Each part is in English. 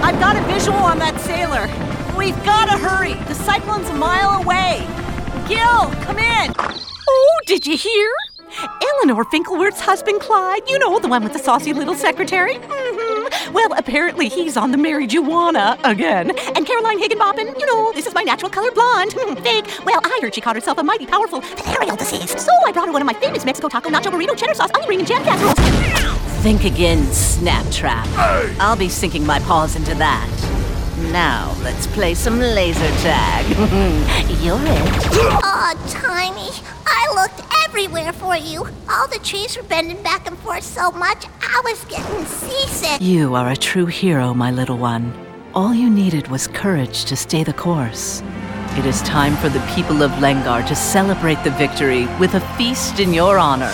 I've got a visual on that sailor. We've got to hurry. The cyclone's a mile away. Gil, come in. Oh, did you hear? Eleanor Finkelwert's husband, Clyde, you know, the one with the saucy little secretary. Mm-hmm. Well, apparently he's on the Mary Juana again. And Caroline Higginbotham, you know, this is my natural color blonde. Fake. Well, I heard she caught herself a mighty powerful venereal disease. So I brought her one of my famous Mexico taco nacho burrito cheddar sauce onion ring and jam casseroles. Think again, Snaptrap. Hey. I'll be sinking my paws into that. Now, let's play some laser tag. You're it. Aw, Tiny, I looked everywhere for you. All the trees were bending back and forth so much, I was getting seasick. You are a true hero, my little one. All you needed was courage to stay the course. It is time for the people of Lengar to celebrate the victory with a feast in your honor.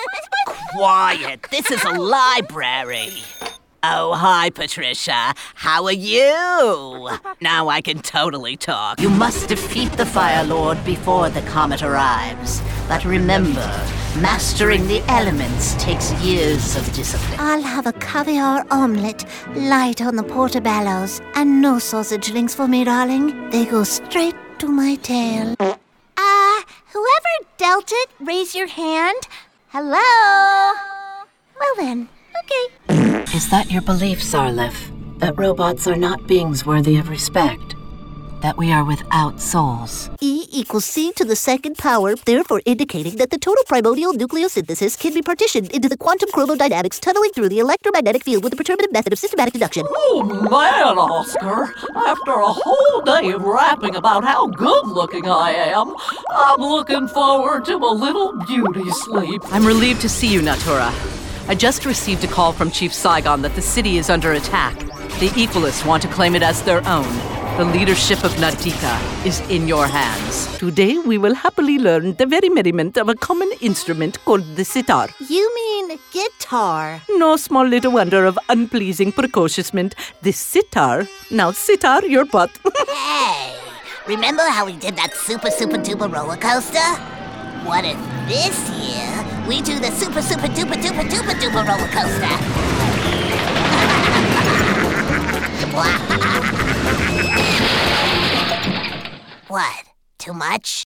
Quiet, this is a library. Oh, hi, Patricia. How are you? Now I can totally talk. You must defeat the Fire Lord before the comet arrives. But remember, mastering the elements takes years of discipline. I'll have a caviar omelette, light on the portobellos, and no sausage links for me, darling. They go straight to my tail. Whoever dealt it, raise your hand. Hello? Well then, okay. Is that your belief, Sarlif? That robots are not beings worthy of respect? That we are without souls? E equals c to the second power, therefore indicating that the total primordial nucleosynthesis can be partitioned into the quantum chromodynamics tunneling through the electromagnetic field with the perturbative method of systematic deduction. Oh, man, Oscar. After a whole day of rapping about how good-looking I am, I'm looking forward to a little beauty sleep. I'm relieved to see you, Natura. I just received a call from Chief Saigon that the city is under attack. The Equalists want to claim it as their own. The leadership of Nadika is in your hands. Today we will happily learn the very merriment of a common instrument called the sitar. You mean guitar? No small little wonder of unpleasing precociousment. The sitar. Now sitar your butt. Hey, remember how we did that super duper roller coaster? What if this year we do the super duper duper roller coaster? What? Too much?